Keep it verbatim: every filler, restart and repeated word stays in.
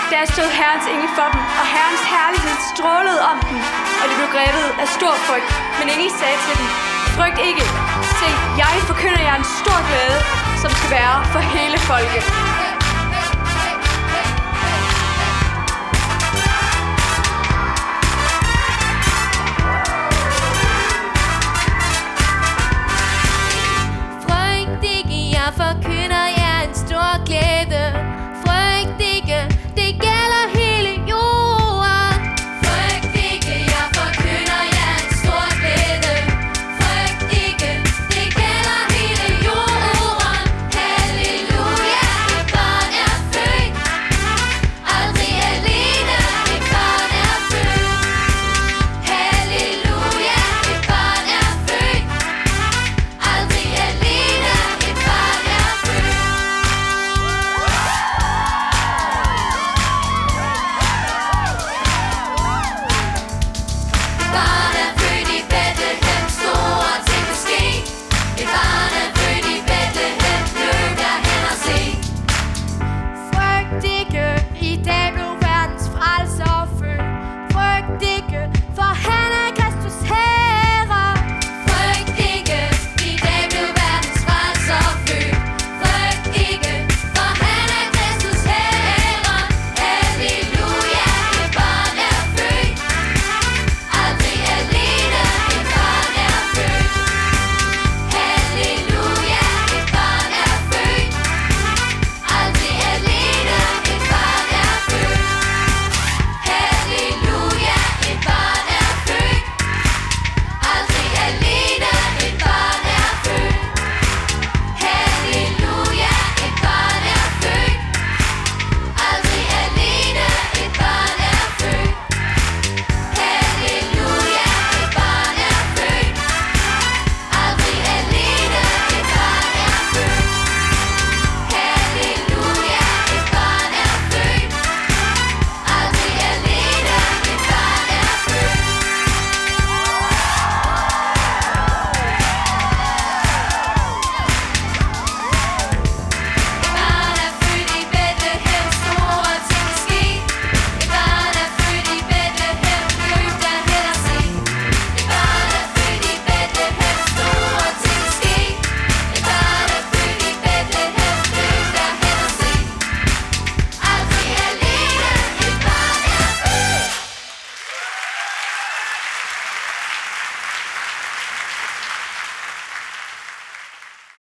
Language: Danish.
Der stod Herrens engel for dem, og Herrens herlighed strålede om dem, og de blev grebet af stor frygt. Men engel sagde til dem: Frygt ikke. Se, jeg forkynder jer en stor glæde, som skal være for hele folket.